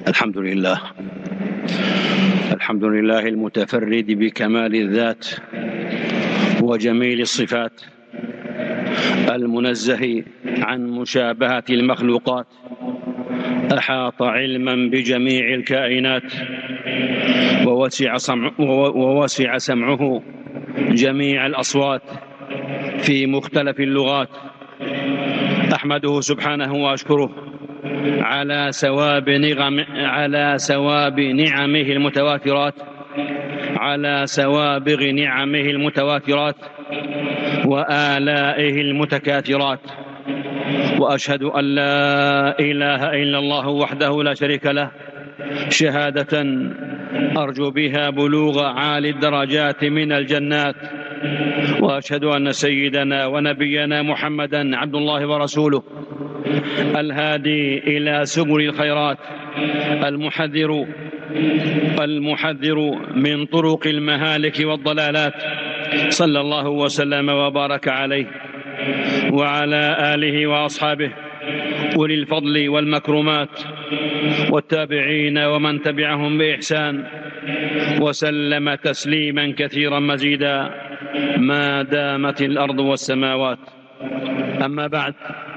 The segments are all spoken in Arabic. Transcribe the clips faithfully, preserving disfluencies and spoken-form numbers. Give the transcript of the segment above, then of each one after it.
الحمد لله الحمد لله المتفرد بكمال الذات وجميل الصفات، المنزه عن مشابهة المخلوقات، أحاط علما بجميع الكائنات، ووسع سمعه, ووسع سمعه جميع الأصوات في مختلف اللغات. أحمده سبحانه وأشكره على سواب نعم على سواب نعمه المتواترات على سوابغ نعمه المتواترات وآلائه المتكاثرات، وأشهد أن لا إله إلا الله وحده لا شريك له، شهادة أرجو بها بلوغ عالي الدرجات من الجنات. وأشهد أن سيدنا ونبينا محمدا عبد الله ورسوله، الهادي إلى سبل الخيرات، المحذر المحذر من طرق المهالك والضلالات، صلى الله وسلم وبارك عليه وعلى آله وأصحابه أولي الفضل والمكرمات، والتابعين ومن تبعهم بإحسان، وسلم تسليما كثيرا مزيدا ما دامت الأرض والسماوات. أما بعد،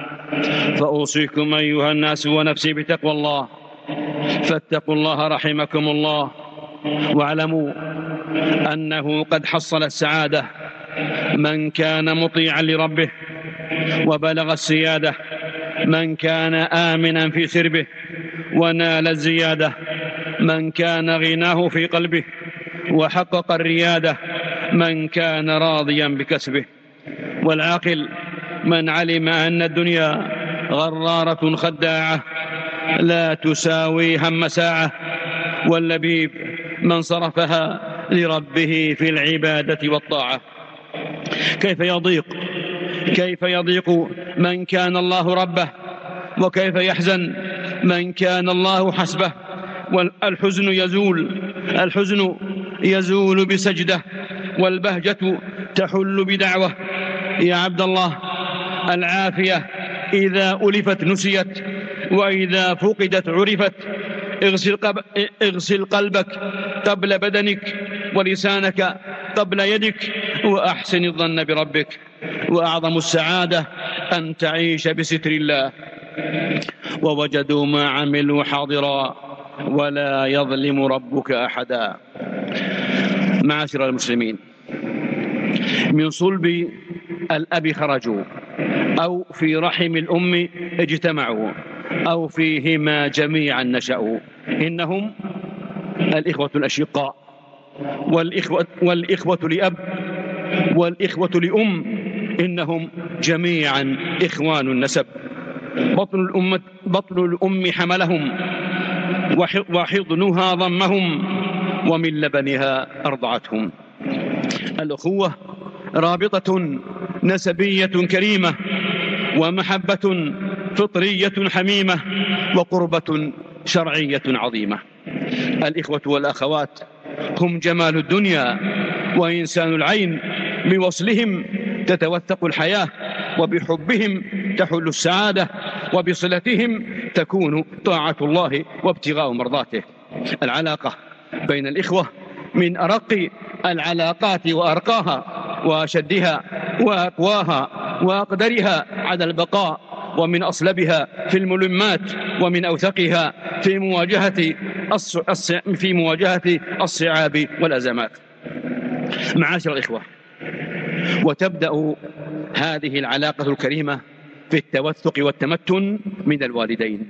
فأوصيكم أيها الناس ونفسي بتقوى الله، فاتقوا الله رحمكم الله، واعلموا أنه قد حصل السعادة من كان مطيعا لربه، وبلغ السيادة من كان آمنا في سربه، ونال الزيادة من كان غناه في قلبه، وحقق الريادة من كان راضيا بكسبه. والعاقل من علم أن الدنيا غرارة خداعة لا تساوي هم ساعة، واللبيب من صرفها لربه في العبادة والطاعة. كيف يضيق كيف يضيق من كان الله ربه، وكيف يحزن من كان الله حسبه. والحزن يزول الحزن يزول بسجدة، والبهجة تحل بدعوة. يا عبد الله، العافية إذا ألفت نسيت، وإذا فقدت عرفت. اغسل, قب... اغسل قلبك قبل بدنك، ولسانك قبل يدك، وأحسن الظن بربك. وأعظم السعادة أن تعيش بستر الله. ووجدوا ما عملوا حاضرا ولا يظلم ربك أحدا. معاشر المسلمين، من صلب الأب خرجوا، أو في رحم الأم اجتمعوا، أو فيهما جميعا نشأوا. إنهم الإخوة الأشقاء، والإخوة, والإخوة لأب، والإخوة لأم، إنهم جميعا إخوان النسب. بطن الأم, بطن الأم حملهم، وحضنها ضمهم، ومن لبنها أرضعتهم. الأخوة رابطة نسبية كريمة، ومحبة فطرية حميمة، وقربة شرعية عظيمة. الإخوة والأخوات هم جمال الدنيا وإنسان العين، بوصلهم تتوثق الحياة، وبحبهم تحل السعادة، وبصلتهم تكون طاعة الله وابتغاء مرضاته. العلاقة بين الإخوة من أرق العلاقات وأرقاها، وأشدها وأقواها وأقدرها على البقاء، ومن أصلبها في الملمات، ومن أوثقها في مواجهة في مواجهة الصعاب والأزمات. معاشر الإخوة، وتبدأ هذه العلاقة الكريمة في التوثق والتمتن من الوالدين.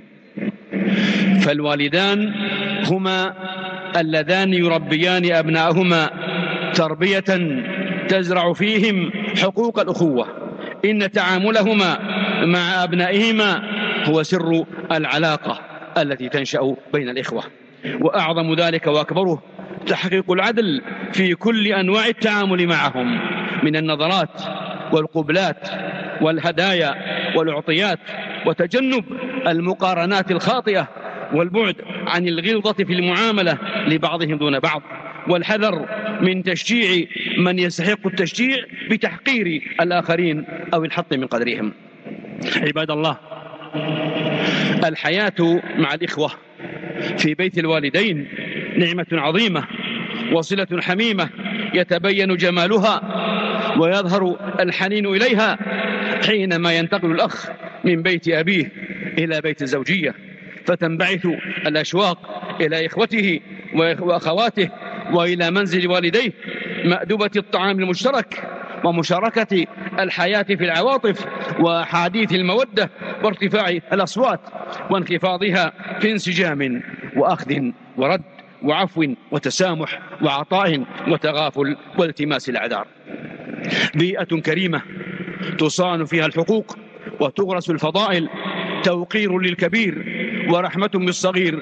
فالوالدان هما اللذان يربيان أبناءهما تربية تزرع فيهم حقوق الأخوة. إن تعاملهما مع أبنائهما هو سر العلاقة التي تنشأ بين الإخوة. وأعظم ذلك وأكبره تحقيق العدل في كل أنواع التعامل معهم، من النظرات والقبلات والهدايا والعطيات، وتجنب المقارنات الخاطئة، والبعد عن الغلظة في المعاملة لبعضهم دون بعض، والحذر من تشجيع من يستحق التشجيع بتحقير الآخرين أو الحط من قدرهم. عباد الله، الحياة مع الإخوة في بيت الوالدين نعمة عظيمة وصلة حميمة يتبين جمالها ويظهر الحنين إليها حينما ينتقل الأخ من بيت أبيه إلى بيت الزوجية، فتنبعث الأشواق إلى إخوته وأخواته وإلى منزل والديه، مأدبة الطعام المشترك ومشاركة الحياة في العواطف وحديث المودة وارتفاع الأصوات وانخفاضها في انسجام وأخذ ورد وعفو وتسامح وعطاء وتغافل والتماس الأعذار. بيئة كريمة تصان فيها الحقوق وتغرس الفضائل، توقير للكبير ورحمة بالصغير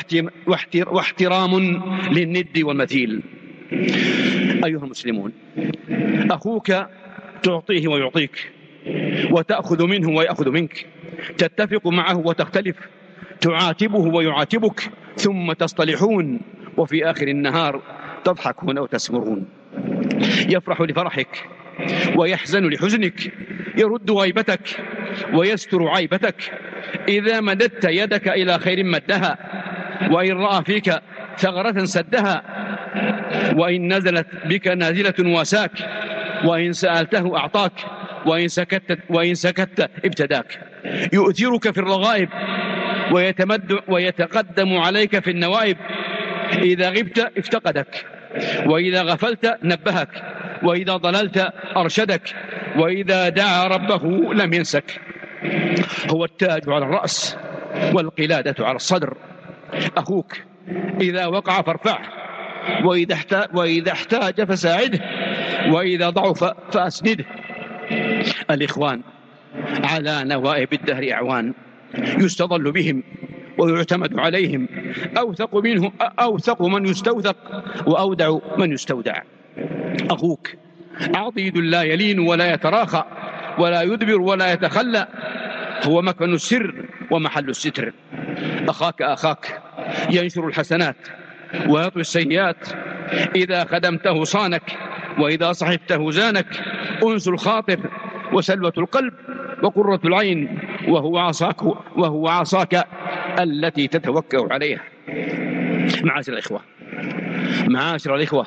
واحترام للند والمثيل. أيها المسلمون، أخوك تعطيه ويعطيك، وتأخذ منه ويأخذ منك، تتفق معه وتختلف، تعاتبه ويعاتبك، ثم تصطلحون، وفي آخر النهار تضحكون وتسمرون. يفرح لفرحك ويحزن لحزنك، يرد غيبتك ويستر عيبتك. إذا مددت يدك إلى خير مدها، وإن رأى فيك ثغرة سدها، وإن نزلت بك نازلة واساك، وإن سألته أعطاك، وإن سكت, وإن سكت ابتداك. يؤثرك في الرغائب ويتمد ويتقدم عليك في النوائب. إذا غبت افتقدك، وإذا غفلت نبهك، وإذا ضللت أرشدك، وإذا دعا ربه لم ينسك. هو التاج على الرأس والقلادة على الصدر. أخوك إذا وقع فارفعه، وإذا احتاج, وإذا احتاج فساعده، وإذا ضعف فأسنده. الإخوان على نوائب الدهر أعوان، يستظل بهم ويعتمد عليهم، أوثق منهم أوثق من يستوثق، وأودع من يستودع. أخوك عضيد لا يلين ولا يتراخى ولا يدبر ولا يتخلى، هو مكمن السر ومحل الستر. أخاك أخاك ينشر الحسنات ويطوي السيئات، إذا خدمته صانك، وإذا صحبته زانك. أنس الخاطر وسلوة القلب وقرة العين، وهو عصاك, وهو عصاك التي تتوكأ عليها. معاشر الإخوة معاشر الإخوة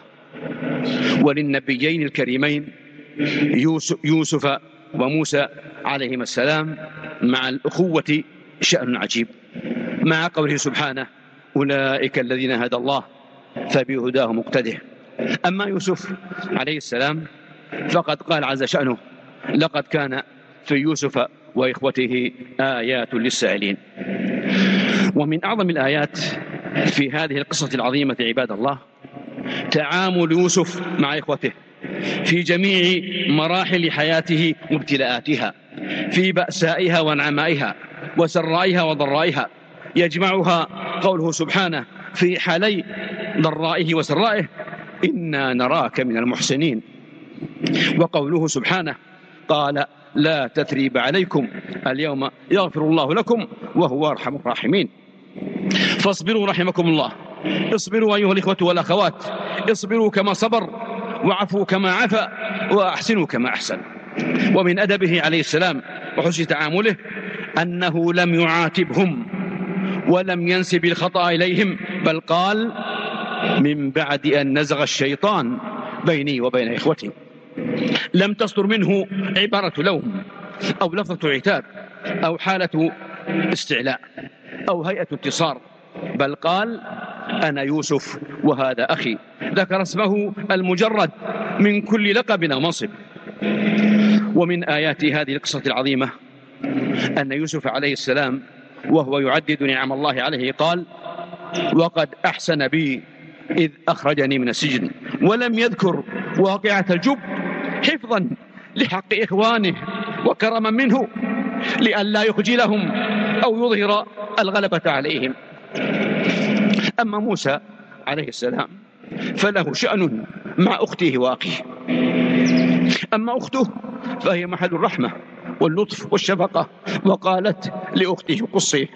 وللنبيين الكريمين يوسف وموسى عليهما السلام مع الأخوة شأن عجيب، مع قوله سبحانه: أولئك الذين هدى الله فبهداه مقتده. أما يوسف عليه السلام فقد قال عز شأنه: لقد كان في يوسف وإخوته آيات للسائلين. ومن أعظم الآيات في هذه القصة العظيمة عباد الله تعامل يوسف مع إخوته في جميع مراحل حياته وابتلاءاتها، في بأسائها ونعمائها وسرائها وضرائها. يجمعها قوله سبحانه في حالي ضرائه وسرائه: إنا نراك من المحسنين. وقوله سبحانه: قال لا تثريب عليكم اليوم يغفر الله لكم وهو أرحم الراحمين. فاصبروا رحمكم الله. اصبروا أيها الإخوة والأخوات، اصبروا كما صبر، وعفوا كما عفا، وأحسنوا كما أحسن. ومن أدبه عليه السلام وحسن تعامله أنه لم يعاتبهم ولم ينسب الخطأ إليهم، بل قال: من بعد أن نزغ الشيطان بيني وبين إخوتي. لم تصدر منه عبارة لوم أو لفظة عتاب أو حالة استعلاء أو هيئة انتصار، بل قال: أنا يوسف وهذا أخي. ذكر اسمه المجرد من كل لقب أو منصب. ومن آيات هذه القصة العظيمة أن يوسف عليه السلام وهو يعدد نعم الله عليه قال: وقد أحسن بي إذ أخرجني من السجن، ولم يذكر واقعة الجب حفظا لحق إخوانه وكرما منه لئلا يخجلهم أو يظهر الغلبة عليهم. أما موسى عليه السلام فله شأن مع أخته وأخيه. أما أخته فهي محل الرحمة واللطف والشفقة، وقالت لأخته قصيه.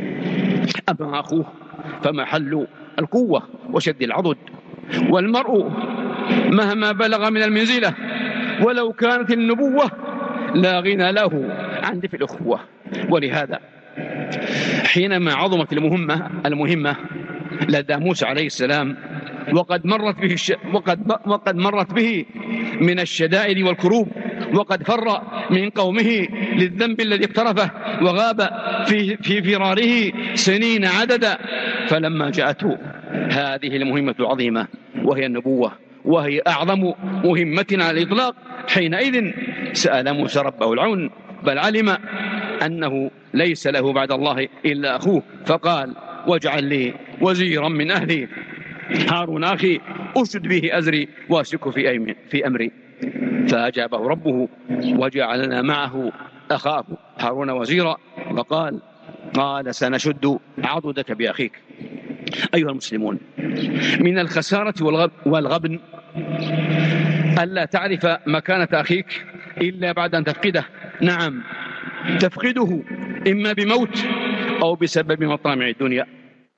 أما أخوه فمحل القوة وشد العضد. والمرء مهما بلغ من المنزلة ولو كانت النبوة لا غنى له عن دفء الأخوة. ولهذا حينما عظمت المهمة المهمة لدى موسى عليه السلام، وقد مرت به الش... وقد... وقد مرت به من الشدائد والكروب، وقد فر من قومه للذنب الذي اقترفه، وغاب في, في فراره سنين عددا. فلما جاءته هذه المهمة العظيمة وهي النبوة، وهي أعظم مهمة على الإطلاق، حينئذ سأل موسى ربه العون، بل علم أنه ليس له بعد الله إلا أخوه، فقال: واجعل لي وزيرا من أهلي هارون أخي أشد به أزري واشركه في, في أمري. فأجابه ربه: وجعلنا معه أخاه هارون وزيرا، وقال قال سنشد عضدك بأخيك. أيها المسلمون، من الخسارة والغبن ألا تعرف مكانة أخيك إلا بعد أن تفقده. نعم، تفقده إما بموت أو بسبب مطامع الدنيا.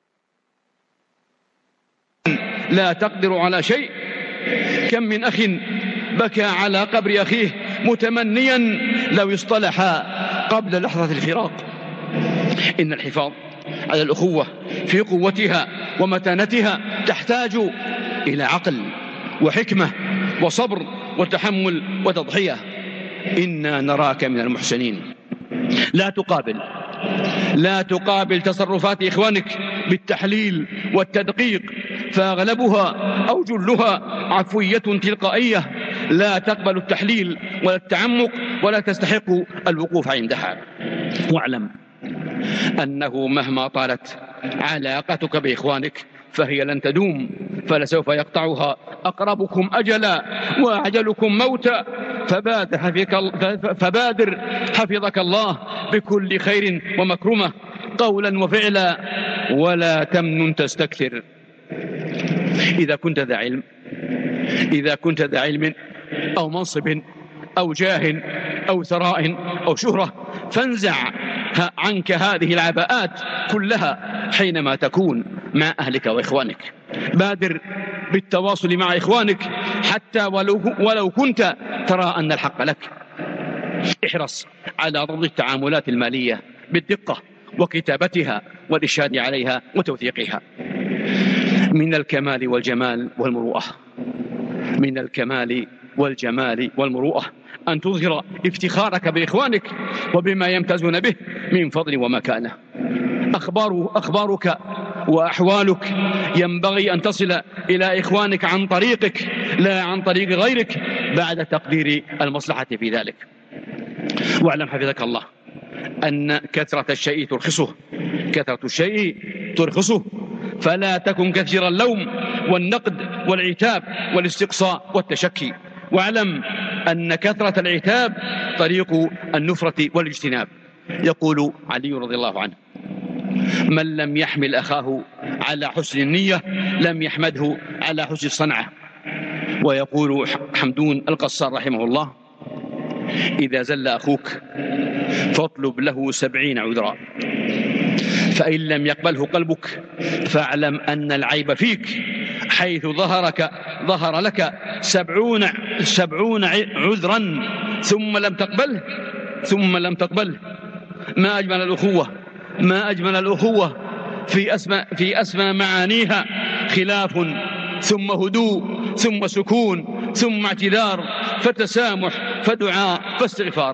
لا تقدر على شيء. كم من أخ بكى على قبر أخيه متمنيا لو اصطلح قبل لحظة الفراق. إن الحفاظ على الأخوة في قوتها ومتانتها تحتاج إلى عقل وحكمة وصبر وتحمل وتضحية. إنا نراك من المحسنين. لا تقابل لا تقابل تصرفات إخوانك بالتحليل والتدقيق، فأغلبها أو جلها عفوية تلقائية لا تقبل التحليل ولا التعمق ولا تستحق الوقوف عندها. واعلم أنه مهما طالت علاقتك بإخوانك فهي لن تدوم، فلسوف يقطعها أقربكم أجلا وأعجلكم موتا. فبادر حفظك, فبادر حفظك الله بكل خير ومكرمة قولا وفعلا، ولا تمنن تستكثر. إذا كنت ذا علم إذا كنت ذا علم أو منصب أو جاه أو ثراء أو شهرة، فانزع عنك هذه العباءات كلها حينما تكون مع أهلك وإخوانك. بادر بالتواصل مع إخوانك حتى ولو, ولو كنت ترى أن الحق لك. احرص على ضبط التعاملات المالية بالدقة وكتابتها والإشهاد عليها وتوثيقها. من الكمال والجمال والمروءة من الكمال والجمال والمروءة أن تظهر افتخارك بإخوانك وبما يمتازون به من فضل ومكانة. أخبار أخبارك وأحوالك ينبغي أن تصل إلى إخوانك عن طريقك لا عن طريق غيرك، بعد تقدير المصلحة في ذلك. واعلم حفظك الله أن كثرة الشيء ترخصه كثرة الشيء ترخصه فلا تكن كثير اللوم والنقد والعتاب والاستقصاء والتشكي. واعلم أن كثرة العتاب طريق النفرة والاجتناب. يقول علي رضي الله عنه: من لم يحمل أخاه على حسن النية لم يحمده على حسن الصنعة. ويقول حمدون القصار رحمه الله: إذا زل أخوك فاطلب له سبعين عذرا، فإن لم يقبله قلبك فاعلم أن العيب فيك، حيث ظهرك ظهر لك سبعون سبعون عذرا ثم لم تقبله ثم لم تقبله. ما أجمل الأخوة ما أجمل الأخوة في أسمى في أسمى معانيها: خلاف ثم هدوء ثم سكون ثم اعتذار فتسامح فدعاء فاستغفار.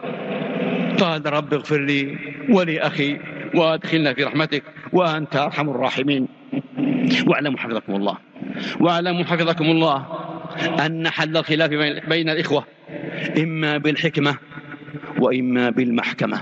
قال: رب اغفر لي ولأخي وأدخلنا في رحمتك وأنت أرحم الراحمين. واعلموا حفظكم الله واعلموا حفظكم الله أن حل الخلاف بين الإخوة إما بالحكمة وإما بالمحكمة.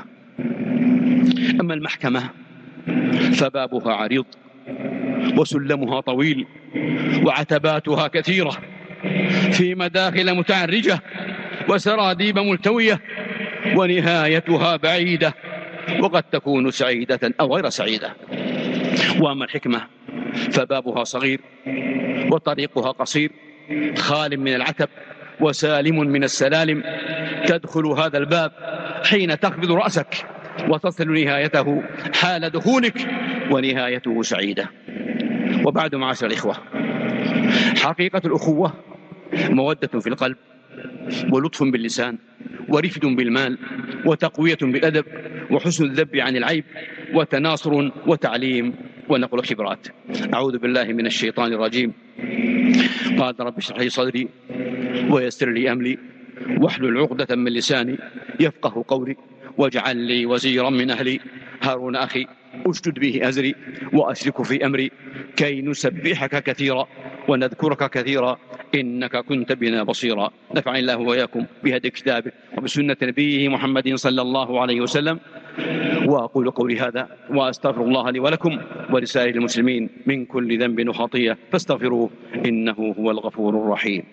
أما المحكمة فبابها عريض وسلمها طويل وعتباتها كثيرة، في مداخل متعرجة وسراديب ملتوية، ونهايتها بعيدة وقد تكون سعيدة أو غير سعيدة. وأما الحكمة فبابها صغير وطريقها قصير، خال من العتب وسالم من السلالم. تدخل هذا الباب حين تخفض رأسك وتصل نهايته حال دخولك، ونهايته سعيدة. وبعد، معاشر الإخوة، حقيقة الأخوة مودة في القلب ولطف باللسان ورفد بالمال وتقوية بالأدب وحسن الذب عن العيب وتناصر وتعليم ونقول خبرات. أعوذ بالله من الشيطان الرجيم. قال رب اشرح لي صدري ويسر لي أمري واحلل عقدة من لساني يفقه قولي واجعل لي وزيرا من أهلي هارون أخي أشدد به أزري وأشرك في أمري كي نسبحك كثيرا ونذكرك كثيرا إنك كنت بنا بصيرا. نفعني الله وإياكم بهدي كتابه وبسنة نبيه محمد صلى الله عليه وسلم. وأقول قولي هذا وأستغفر الله لي ولكم ولسائر المسلمين من كل ذنب وخطيئة فاستغفروه إنه هو الغفور الرحيم.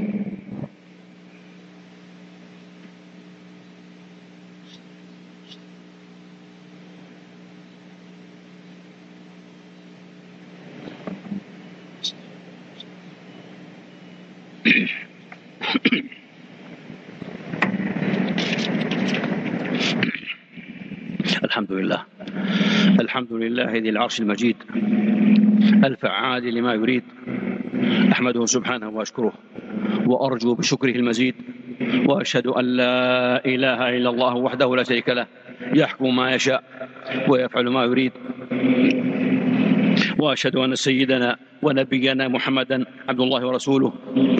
الحمد لله الحمد لله ذي العرش المجيد الفعال لما يريد. أحمده سبحانه وأشكره وأرجو بشكره المزيد، وأشهد أن لا إله إلا الله وحده لا شريك له يحكم ما يشاء ويفعل ما يريد. وأشهد أن سيدنا ونبينا محمدا عبد الله ورسوله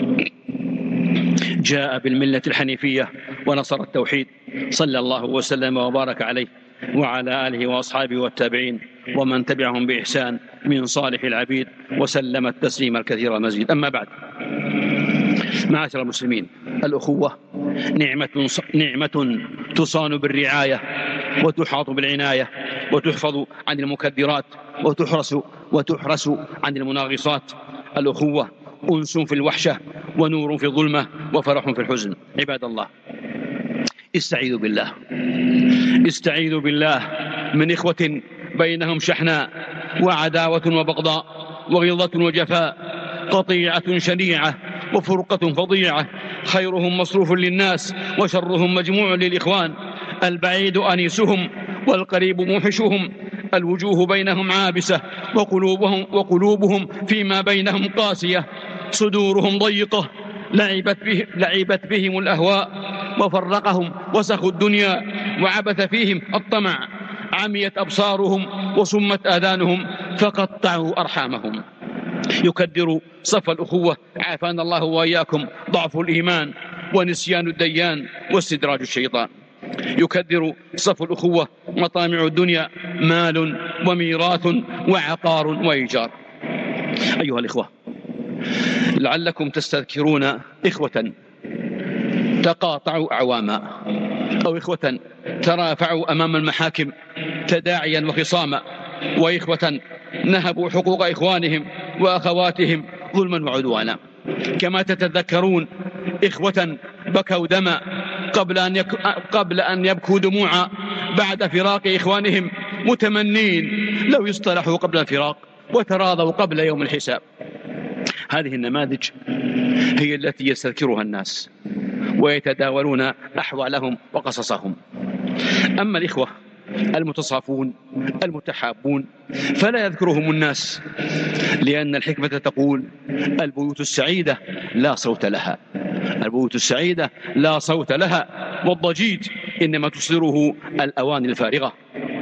جاء بالملة الحنيفية ونصر التوحيد، صلى الله وسلم وبارك عليه وعلى آله وأصحابه والتابعين ومن تبعهم بإحسان من صالح العبيد وسلم التسليم الكثير المزيد. أما بعد، معاشر المسلمين، الأخوة نعمة, نعمة تصان بالرعاية وتحاط بالعناية وتحفظ عن المكدرات وتحرس, وتحرس عن المناغصات. الأخوة أنس في الوحشة ونور في الظلمة وفرح في الحزن. عباد الله، استعيذوا بالله استعيذوا بالله من إخوة بينهم شحناء وعداوة وبغضاء وغلظة وجفاء، قطيعة شنيعة وفرقة فظيعة، خيرهم مصروف للناس وشرهم مجموع للإخوان، البعيد أنيسهم والقريب موحشهم، الوجوه بينهم عابسة وقلوبهم, وقلوبهم فيما بينهم قاسية، صدورهم ضيقة، لعبت, به لعبت بهم الأهواء وفرقهم وسخوا الدنيا وعبث فيهم الطمع، عميت أبصارهم وصمت آذانهم فقطعوا أرحامهم. يكدر صف الأخوة عافانا الله وإياكم ضعف الإيمان ونسيان الديان واستدراج الشيطان. يكدر صف الأخوة مطامع الدنيا، مال وميراث وعقار وإيجار. أيها الإخوة، لعلكم تستذكرون إخوة تقاطعوا أعواما، أو إخوة ترافعوا أمام المحاكم تداعيا وخصاما، وإخوة نهبوا حقوق إخوانهم وأخواتهم ظلما وعدوانا. كما تتذكرون إخوة بكوا دما قبل أن, يك... قبل أن يبكوا دموعا بعد فراق إخوانهم، متمنين لو يصطلحوا قبل الفراق وتراضوا قبل يوم الحساب. هذه النماذج هي التي يستذكرها الناس ويتداولون أحوالهم وقصصهم. أما الإخوة المتصافون المتحابون فلا يذكرهم الناس، لأن الحكمة تقول: البيوت السعيدة لا صوت لها، البيوت السعيدة لا صوت لها، والضجيج إنما تصدره الأواني الفارغة.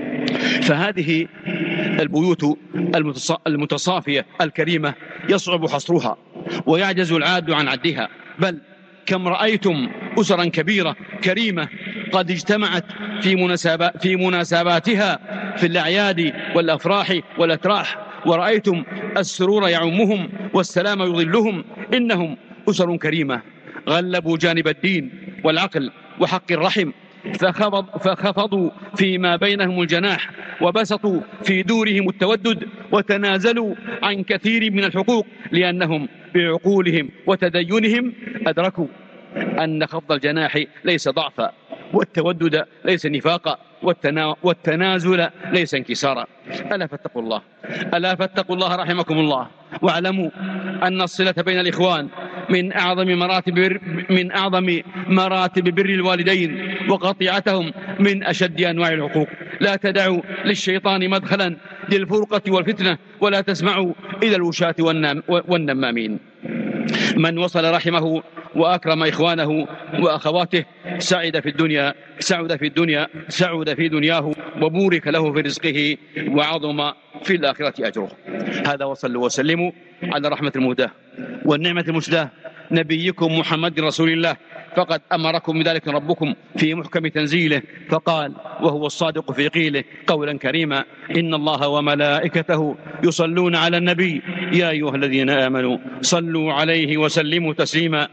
فهذه البيوت المتصافية الكريمة يصعب حصرها ويعجز العاد عن عدها، بل كم رأيتم أسرا كبيرة كريمة قد اجتمعت في, مناسبات في مناسباتها في الأعياد والأفراح والأتراح، ورأيتم السرور يعمهم والسلام يظلهم. إنهم أسر كريمة غلبوا جانب الدين والعقل وحق الرحم، فخفض فخفضوا فيما بينهم الجناح وبسطوا في دورهم التودد، وتنازلوا عن كثير من الحقوق، لأنهم بعقولهم وتدينهم أدركوا أن خفض الجناح ليس ضعفا، والتودد ليس نفاقا، والتنا... والتنازل ليس انكسارا. ألا فاتقوا الله ألا فاتقوا الله رحمكم الله، واعلموا أن الصلة بين الإخوان من أعظم مراتب بر... من أعظم مراتب بر الوالدين، وقطيعتهم من أشد أنواع العقوق. لا تدعوا للشيطان مدخلا للفرقة والفتنة، ولا تسمعوا إلى الوشاة والنام... والنمامين. من وصل رحمه وأكرم إخوانه وأخواته سعد في الدنيا سعد في الدنيا سعد في دنياه، وبورك له في رزقه، وعظم في الآخرة أجره. هذا وصلوا وسلموا على رحمة المهداة والنعمة المسداة نبيكم محمد رسول الله، فقد أمركم بذلك ربكم في محكم تنزيله، فقال وهو الصادق في قيله قولا كريما: إن الله وملائكته يصلون على النبي يا أيها الذين آمنوا صلوا عليه وسلموا تسليما.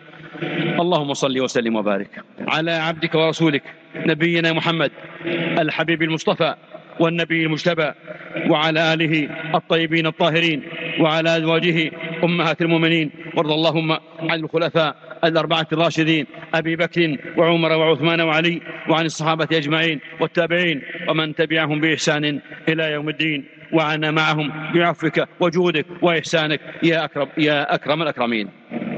اللهم صل وسلم وبارك على عبدك ورسولك نبينا محمد الحبيب المصطفى والنبي المجتبى، وعلى آله الطيبين الطاهرين، وعلى أزواجه أمهات المؤمنين، وارض اللهم عن الخلفاء الأربعة الراشدين أبي بكر وعمر وعثمان وعلي، وعن الصحابة أجمعين والتابعين ومن تبعهم بإحسان إلى يوم الدين، وعنا معهم بعفوك وجودك وإحسانك يا أكرم, يا أكرم الأكرمين.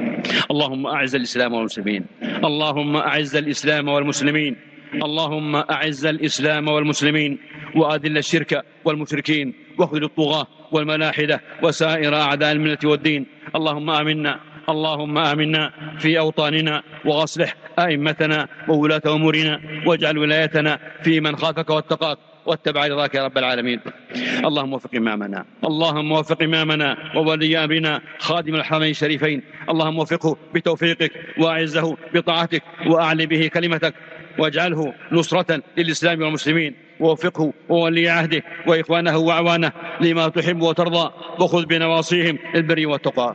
اللهم أعز الإسلام والمسلمين، اللهم أعز الإسلام والمسلمين، اللهم أعز الإسلام والمسلمين، وأذل الشرك والمشركين، واخذل الطغاة والملاحدة وسائر أعداء الملة والدين. اللهم آمنا اللهم آمنا في أوطاننا، وأصلح أئمتنا وولاة أمورنا، واجعل ولايتنا في من خافك واتقاك واتبع رضاك يا رب العالمين. اللهم وفق إمامنا اللهم وفق إمامنا وولي أمرنا خادم الحرمين الشريفين، اللهم وفقه بتوفيقك، وأعزه بطاعتك، وأعلي به كلمتك، واجعله نصرة للإسلام والمسلمين، ووفقه وولي عهده وإخوانه وأعوانه لما تحب وترضى، وخذ بنواصيهم للبر والتقوى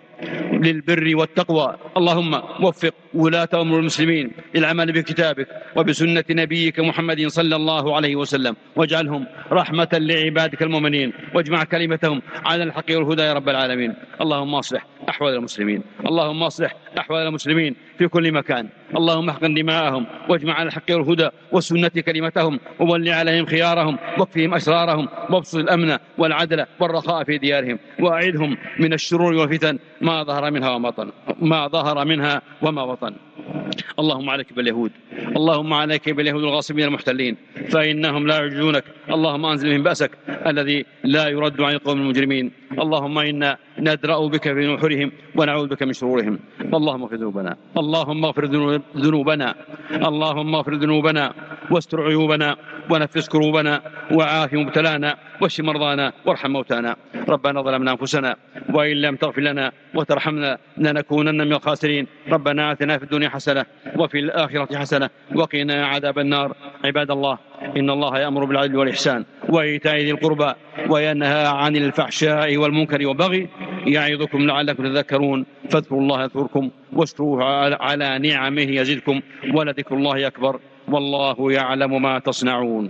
للبر والتقوى. اللهم وفق ولاة أمور المسلمين للعمل بكتابك وبسنة نبيك محمد صلى الله عليه وسلم، واجعلهم رحمة لعبادك المؤمنين، واجمع كلمتهم على الحق والهدى يا رب العالمين. اللهم اصلح أحوال المسلمين اللهم اصلح أحوال المسلمين في كل مكان، اللهم احقن دماءهم، واجمع على الحق والهدى والسنة كلمتهم، وول عليهم خيارهم، واكفهم أسرارهم، وابسط الأمن والعدل والرخاء في ديارهم، وأعذهم من الشرور والفتن ما ظهر منها وما بطن ما ظهر منها وما بطن. اللهم عليك باليهود اللهم عليك باليهود الغاصبين المحتلين، فإنهم لا يعجزونك. اللهم أنزل من بأسك الذي لا يرد عن القوم المجرمين. اللهم إنا ندرأ بك في نحورهم ونعوذ بك من شرورهم. اللهم اغفر ذنوبنا اللهم اغفر ذنوبنا اللهم اغفر ذنوبنا واستر عيوبنا ونفس كروبنا وعاف مبتلانا واشف مرضانا وارحم موتانا. ربنا ظلمنا أنفسنا وإن لم تغفر لنا وترحمنا لنكونن من الخاسرين. ربنا آتنا في الدنيا حسنة وفي الآخرة حسنة وقنا عذاب النار. عباد الله، إن الله يأمر بالعدل والإحسان وإيتاء ذي القربى وينهى عن الفحشاء والمنكر والبغي، يعظكم لعلكم تذكرون. فاذكروا الله يذكركم واشكروه على نعمه يزدكم، ولذكر الله أكبر، والله يعلم ما تصنعون.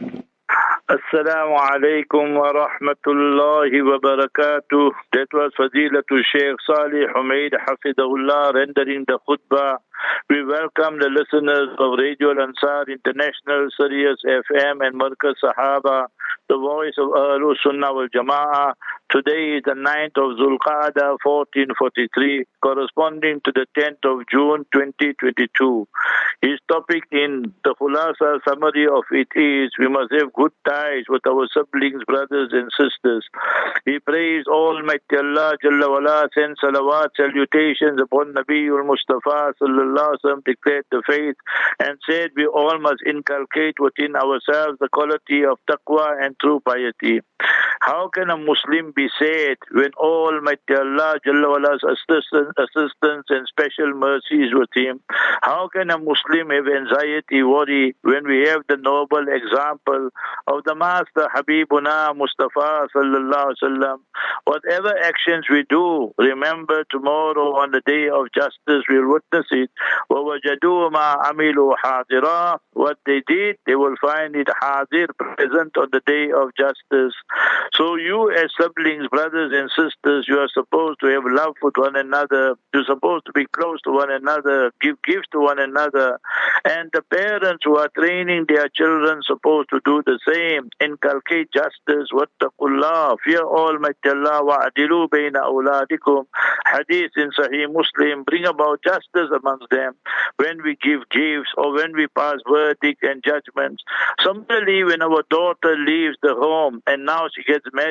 Assalamu alaikum wa rahmatullahi wa barakatuh. That was Fadilatul Sheikh Salih Humaid Hafidahullah rendering the khutbah. We welcome the listeners of Radio Al-Ansar International, Sirius F M and Markaz Sahaba, the voice of Ahlul Sunnah wal Jama'ah. Today is the ninth of Zulqa'dah fourteen forty-three, corresponding to the tenth of June twenty twenty-two. His topic in the Khulasa summary of it is, we must have good ties with our siblings, brothers and sisters. He praised Almighty Allah Jalla wala, sent salawat, salutations upon Nabiul Mustafa sallallahu alaihi wasallam, declared the faith and said we all must inculcate within ourselves the quality of taqwa and true piety. How can a Muslim be saved when Almighty Allah Jalla wala's assistance, assistance and special mercies with him? How can a Muslim have anxiety, worry, when we have the noble example of the Master Habibuna Mustafa sallallahu alaihi wasallam? Whatever actions we do, remember tomorrow on the day of justice we'll witness it. وَوَجَدُوا مَا عَمِلُوا حَاضِرًا. What they did, they will find it hadir, present on the day of justice. So you as siblings, brothers and sisters, you are supposed to have love for one another. You're supposed to be close to one another, give gifts to one another. And the parents who are training their children supposed to do the same. Inculcate justice. Wattaqullah. Fear Almighty Allah. Wa'adilu bayna awladikum. Hadith in Sahih Muslim. Bring about justice amongst them when we give gifts or when we pass verdict and judgments. Similarly, when our daughter leaves the home and now she gets married,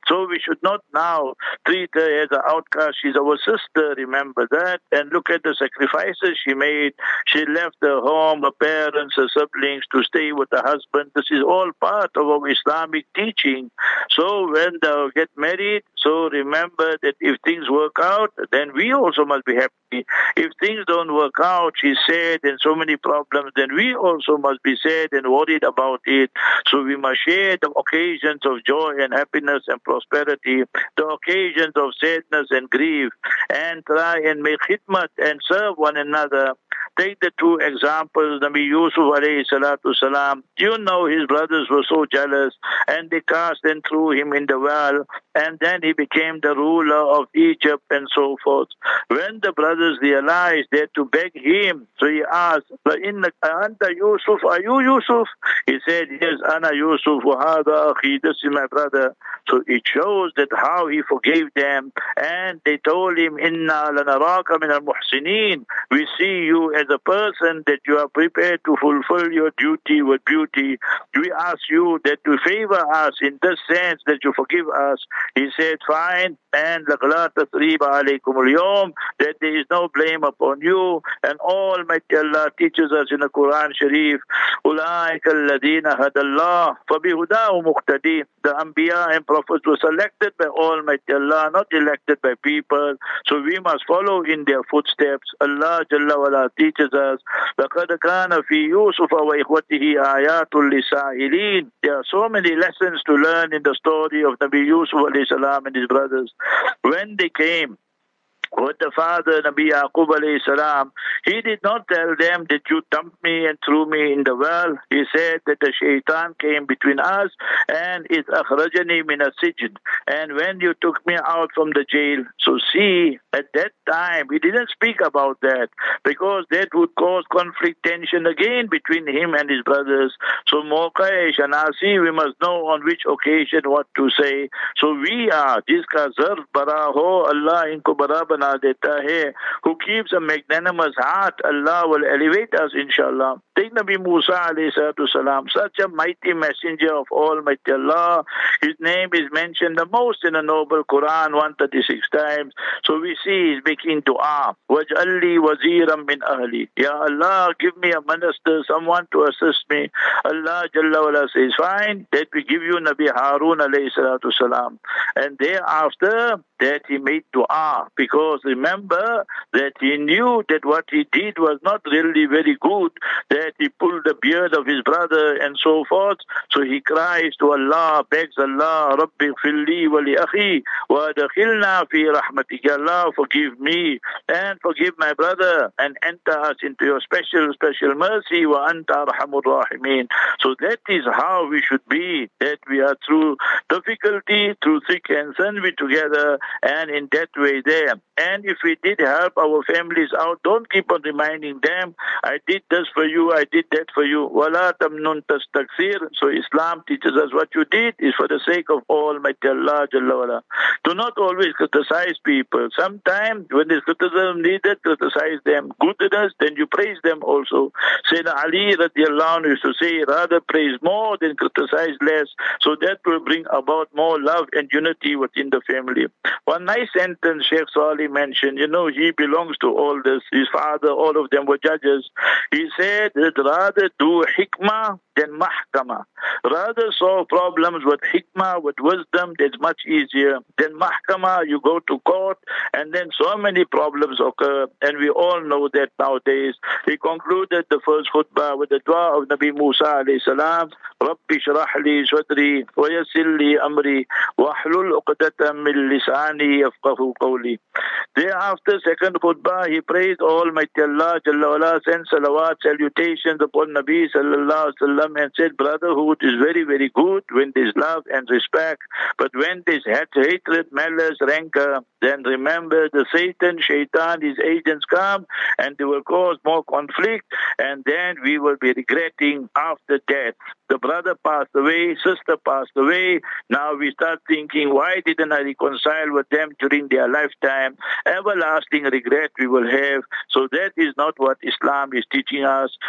So we should not now treat her as an outcast. She's our sister, remember that. And look at the sacrifices she made. She left her home, her parents, her siblings to stay with her husband. This is all part of our Islamic teaching. So when they get married, so remember that if things work out, then we also must be happy. If things don't work out, she's sad and so many problems, then we also must be sad and worried about it. So we must share the occasions of joy and happiness and prosperity, the occasions of sadness and grief, and try and make khidmat and serve one another. Take the two examples, Nabi Yusuf alayhi salatu salam. You know his brothers were so jealous and they cast and threw him in the well, and then he became the ruler of Egypt and so forth. When the brothers realized they had to beg him, so he asked, Anta Yusuf, are you Yusuf? He said, yes, Ana Yusuf, wa hada akhi, this is my brother. So it shows that how he forgave them, and they told him, Inna lanaraka min al-muhsinin. We see you as a person that you are prepared to fulfill your duty with beauty. We ask you that you favor us in this sense, that you forgive us. He said, fine, and لَقْلَا تَثْرِيبَ عَلَيْكُمُ الْيَوْمِ, that there is no blame upon you. And Almighty Allah teaches us in the Quran Sharif, أُولَٰئِكَ الَّذِينَ هَدَى اللَّهُ فَبِهُدَاهُ مُقْتَدِي. The Anbiya and Prophets were selected by Almighty Allah, not elected by people. So we must follow in their footsteps. Allah Jalla wa'ala teaches us, لَقَدْ كَانَ فِي يُوسُفَ وَإِخْوَتِهِ آيَاتٌ لِلسَّائِلِينَ. There are so many lessons to learn in the story of Nabi Yusuf alayhi salam and his brothers. When they came with the father, Nabi Yaqub alayhi salam, he did not tell them that you dumped me and threw me in the well. He said that the shaitan came between us and it akhrajani min as-sijn. And when you took me out from the jail, so see, at that time, he didn't speak about that because that would cause conflict, tension again between him and his brothers. So Mawqa-e Shanasi, we must know on which occasion what to say. So we are, jiska zarf bara ho, Allah inko bara bana deta hai, who keeps a magnanimous heart, Allah will elevate us, inshallah. Take Nabi Musa alayhi salatu salam, such a mighty messenger of Almighty Allah. His name is mentioned the most in the noble Quran, one hundred thirty-six times. So we see he's making dua. وَجْعَلْ لِي وَزِيرًا مِنْ أَهْلِي. Ya Allah, give me a minister, someone to assist me. Allah Jalla wa'ala says, fine, that we give you Nabi Harun alayhi salatu salam. And thereafter, that he made dua, because remember that he knew that what he did was not really very good, that he pulled the beard of his brother and so forth. So he cries to Allah, begs Allah, Rabbi gfirli wa li akhi wa adkhilna fi rahmatika. Allah, forgive me and forgive my brother and enter us into your special, special mercy, wa anta arhamur rahimin. So that is how we should be, that we are through difficulty, through thick and thin, we together, and in that way there. And if we did help our families out, don't keep on reminding them, I did this for you, I did that for you. Wala tamnun tastakthir. So Islam teaches us what you did is for the sake of Almighty Allah Jalla wala. Do not always criticize people. Sometimes when there's criticism needed, criticize them. Goodness, then you praise them also. Sayyidina Ali radiallahu anhu used to say, rather praise more than criticize less. So that will bring about more love and unity within the family. One nice sentence Sheikh Salih mentioned, you know, he belongs to all this. His father, all of them were judges. He said that rather do hikmah than mahkamah. Rather solve problems with hikmah, with wisdom, that's much easier. Than mahkamah, you go to court, and then so many problems occur, and we all know that nowadays. He concluded the first khutbah with the dua of Nabi Musa alayhi salam, Rabbi shrah li sadri, wa yassir li amri, wa hlul uqdatan min lisani yafqahu qawli. Thereafter, second khutbah, he praised Almighty Allah Jalla wala, sent salawat, salutations upon Nabi sallallahu alaihi wasallam, and said, brotherhood is very, very good when there's love and respect, but when there's hatred, malice, rancor, then remember the Satan, Shaitan, his agents come, and they will cause more conflict, and then we will be regretting after death. The brother passed away, sister passed away. Now we start thinking, why didn't I reconcile with them during their lifetime? Everlasting regret we will have. So that is not what Islam is teaching us.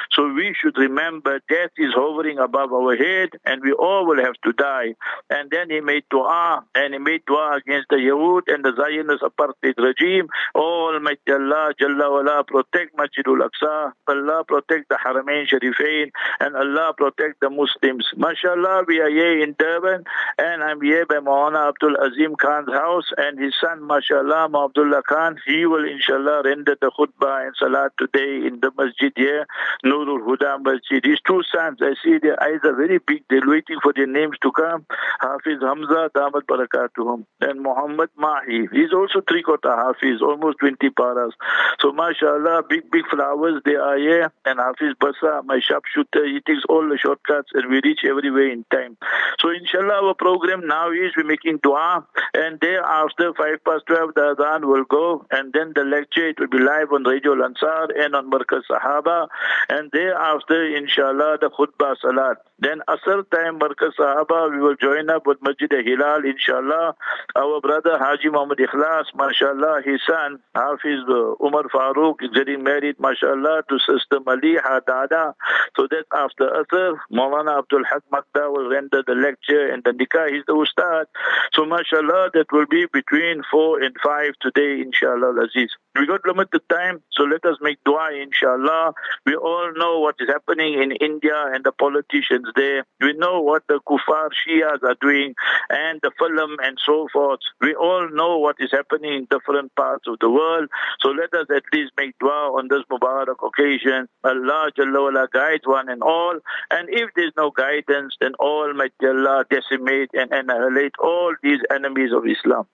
So we should remember death is hovering above our head and we all will have to die. And then he made dua, and he made dua against the Yahud and the Zionist apartheid regime. Almighty Allah, Jalla wala, protect Masjidul Aqsa, Allah protect the Haramain Sharifain, and Allah protect the Muslims. MashaAllah, we are here in Durban, and I'm here by Maulana Abdul Azim Khan's house, and his son, MashaAllah, Abdullah Khan, he will inshallah render the khutbah and salat today in the masjid here, Nurul Huda Masjid. His two sons, I see their eyes are very big, they're waiting for their names to come. Hafiz Hamza, Damat Barakatuhum, and Muhammad Mahi. He's also three-quarter Hafiz, almost twenty paras. So MashaAllah, big, big flowers, they are here, and Hafiz Basa, my sharpshooter, he takes all the shortcuts, and we reach everywhere in time. So inshallah, our program now is we're making dua, and thereafter, five past twelve, the adhan will go, and then the lecture, it will be live on Radio Lansar and on Markaz Sahaba, and thereafter, inshallah, the khutbah salat. Then Asr time, Markaz Sahaba, we will join up with Masjid Hilal, inshallah. Our brother Haji Muhammad Ikhlas, mashallah, his son, Hafiz Umar Farooq, is getting married, mashallah, to Sister Maliha Dada. So that after Asr, Maulana Abdul Haq Makda will render the lecture, and the nikah is the ustad. So mashallah, that will be between four and five today, inshallah, Aziz. We got limited time, so let us make dua, inshallah. We all know what is happening in India and the politicians there. We know what the kuffar Shias are doing and the film and so forth. We all know what is happening in different parts of the world. So let us at least make dua on this Mubarak occasion. Allah Jalla wala guides one and all. And if there is no guidance, then Almighty Allah decimate and annihilate all these enemies of Islam.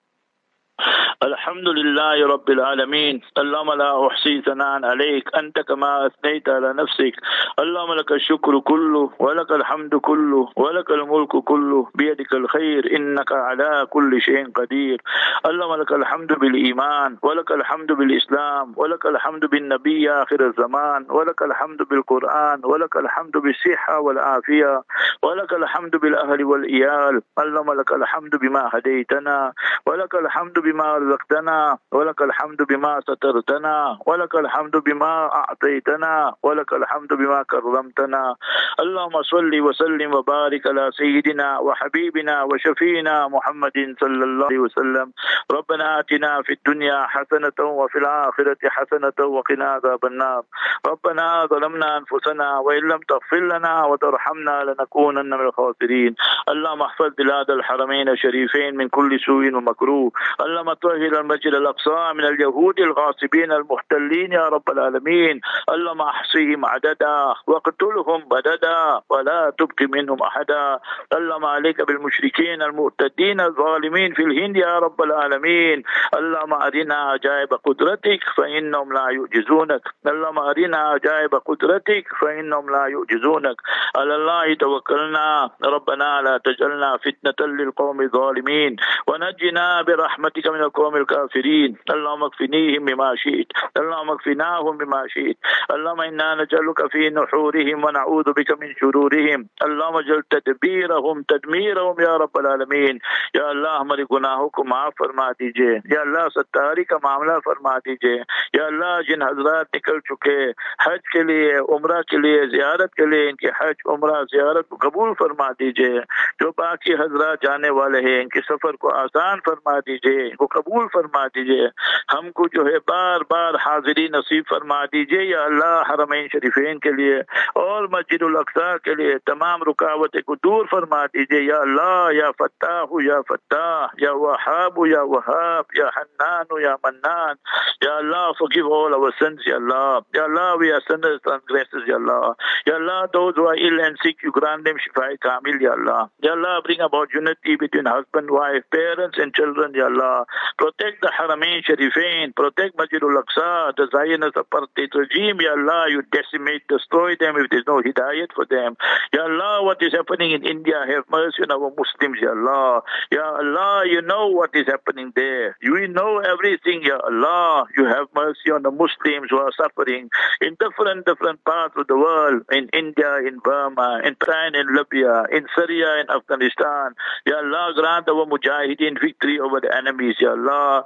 الحمد لله رب العالمين اللهم لا أحصي ثناء عليك أنت كما أثنيت على نفسك اللهم لك الشكر كله ولك الحمد كله ولك الملك كله بيدك الخير إنك على كل شيء قدير اللهم لك الحمد بالإيمان ولك الحمد بالإسلام ولك الحمد بالنبي آخر الزمان ولك الحمد بالقرآن ولك الحمد بالصحة والعافية ولك الحمد بالأهل والإيال اللهم لك الحمد بما هديتنا ولك الحمد بما رزقتنا ولك الحمد بما سترتنا ولك الحمد بما أعطيتنا ولك الحمد بما كرمتنا اللهم صل وسلم وبارك على سيدنا وحبيبنا وشفينا محمد صلى الله عليه وسلم ربنا آتنا في الدنيا حسنة وفي الآخرة حسنة وقنا عذاب النار ربنا ظلمنا أنفسنا وإن لم تغفر لنا وترحمنا لنكونن من الخاسرين اللهم احفظ بلاد الحرمين الشريفين من كل سوء ومكروه اللهم طهر المسجد الأقصى من اليهود الغاصبين المحتلين يا رب العالمين اللهم احصهم عددا واقتلهم بددا ولا تبق منهم أحدا اللهم عليك بالمشركين المعتدين الظالمين في الهند يا رب العالمين اللهم أرنا عجائب قدرتك فإنهم لا يعجزونك اللهم أرنا عجائب قدرتك فإنهم لا يعجزونك على الله توكلنا ربنا لا تجعلنا فتنة للقوم الظالمين ونجنا برحمتك من القوم الكافرين اللهم اكفنيهم بما شئت اللهم اكفناهم بما شئت اللهم إنا نجعلك في نحورهم ونعوذ بك من شرورهم اللهم اجعل تدبيرهم تدميرهم या रब العالمین या अल्लाह हमारे गुनाहों को माफ फरमा दीजिए या अल्लाह सत्तारी का मामला फरमा दीजिए या अल्लाह जिन हजरात निकल चुके हज के लिए उम्रा के लिए जियारत के लिए इनके हज उम्रा जियारत को कबूल फरमा दीजिए जो बाकी हजरात जाने वाले हैं इनके सफर को आसान फरमा दीजिए इनको कबूल फरमा दीजिए हमको जो है बार बार हाजिरी नसीब फरमा दीजिए या अल्लाह हरमैन शरीफैन के लिए और मस्जिदुल अक्सा के लिए तमाम रुकावतें को दूर फरमा दीजिए या अल्लाह या फत्ताह या फत्ताह या वहाब या वहाब या हन्नान या मन्नान या अल्लाह forgive all our sins ya Allah ya Allah we are sinners transgressors ya Allah ya Allah those who are ill and sick you grant them shifa kamil ya Allah ya Allah bring about unity between husband wife parents and children ya Allah protect the Haramain Sharifain protect Masjidul Aqsa the Zionist apartheid regime ya Allah you decimate destroy them if there's no hidayat for them ya Allah what is happening in India have mercy on our Muslims ya Allah ya Allah you know what is happening there you know everything ya Allah you have mercy on the Muslims who are suffering in different different parts of the world in India in Burma in Pakistan in Libya in Syria in Afghanistan ya Allah grant our mujahideen victory over the enemies ya Allah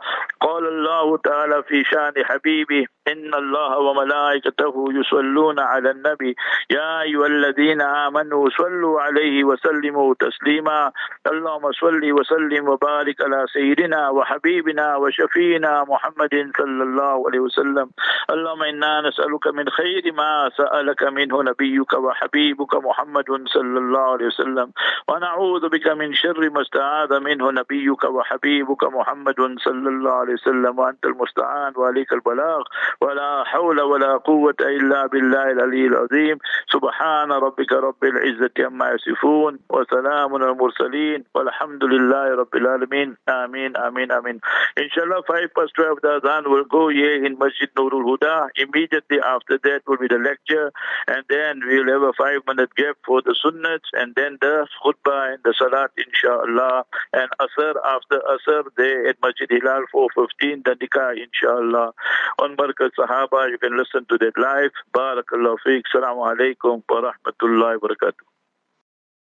قال الله تعالى في شان حبيبه إن الله وملائكته يصلون على النبي يا أيها الذين آمنوا صلوا عليه وسلموا تسليما اللهم صل وسلم وبارك على سيدنا وحبيبنا وشفينا محمد صلى الله عليه وسلم اللهم إنا نسألك من خير ما سألك منه نبيك وحبيبك محمد صلى الله عليه وسلم ونعوذ بك من شر ما استعاذ منه نبيك وحبيبك محمد صلى الله عليه وسلم وأنت المستعان وعليك البلاغ ولا حول ولا قوة إلا بالله العلي العظيم سبحان ربك رب العزة عما يصفون وسلام على المرسلين والحمد لله رب العالمين آمين آمين آمين. Inshallah, five past twelve the adhan will go here in Masjid Nurul Huda. Immediately after that will be the lecture, and then we'll have a five minute gap for the sunnats, and then the khutbah and the salat inshallah, and asr after asr there at Masjid Hilal four fifteen the nikah inshallah. On Barakat Sahaba, you can listen to that live. Barakallahu feek. Assalamu alaikum wa rahmatullahi wa barakatuh.